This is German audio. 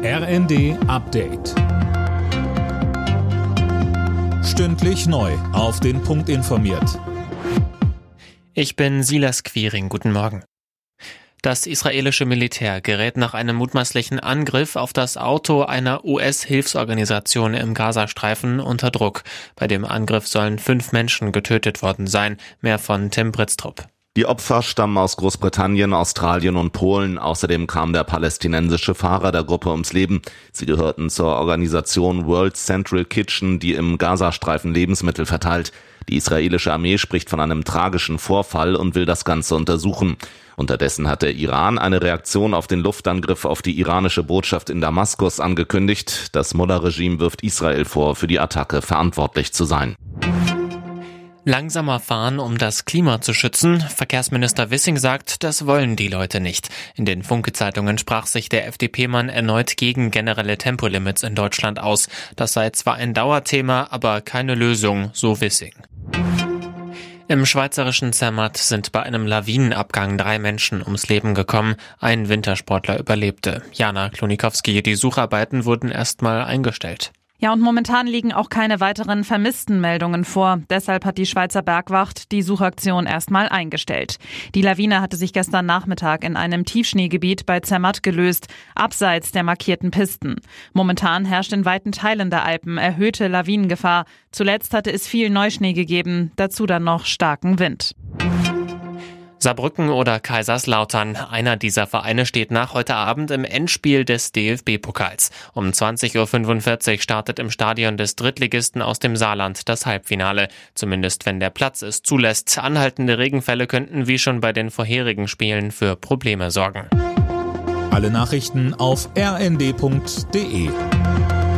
RND Update. Stündlich neu auf den Punkt informiert. Ich bin Silas Quiring, guten Morgen. Das israelische Militär gerät nach einem mutmaßlichen Angriff auf das Auto einer US-Hilfsorganisation im Gazastreifen unter Druck. Bei dem Angriff sollen 5 Menschen getötet worden sein, mehr von Tim Britztrup. Die Opfer stammen aus Großbritannien, Australien und Polen. Außerdem kam der palästinensische Fahrer der Gruppe ums Leben. Sie gehörten zur Organisation World Central Kitchen, die im Gazastreifen Lebensmittel verteilt. Die israelische Armee spricht von einem tragischen Vorfall und will das Ganze untersuchen. Unterdessen hat der Iran eine Reaktion auf den Luftangriff auf die iranische Botschaft in Damaskus angekündigt. Das Mullah-Regime wirft Israel vor, für die Attacke verantwortlich zu sein. Langsamer fahren, um das Klima zu schützen. Verkehrsminister Wissing sagt, das wollen die Leute nicht. In den Funke-Zeitungen sprach sich der FDP-Mann erneut gegen generelle Tempolimits in Deutschland aus. Das sei zwar ein Dauerthema, aber keine Lösung, so Wissing. Im schweizerischen Zermatt sind bei einem Lawinenabgang 3 Menschen ums Leben gekommen. Ein Wintersportler überlebte. Jana Klonikowski, die Sucharbeiten wurden erstmal eingestellt. Ja, und momentan liegen auch keine weiteren Vermisstenmeldungen vor. Deshalb hat die Schweizer Bergwacht die Suchaktion erstmal eingestellt. Die Lawine hatte sich gestern Nachmittag in einem Tiefschneegebiet bei Zermatt gelöst, abseits der markierten Pisten. Momentan herrscht in weiten Teilen der Alpen erhöhte Lawinengefahr. Zuletzt hatte es viel Neuschnee gegeben, dazu dann noch starken Wind. Saarbrücken oder Kaiserslautern. Einer dieser Vereine steht nach heute Abend im Endspiel des DFB-Pokals. Um 20.45 Uhr startet im Stadion des Drittligisten aus dem Saarland das Halbfinale. Zumindest wenn der Platz es zulässt. Anhaltende Regenfälle könnten wie schon bei den vorherigen Spielen für Probleme sorgen. Alle Nachrichten auf rnd.de.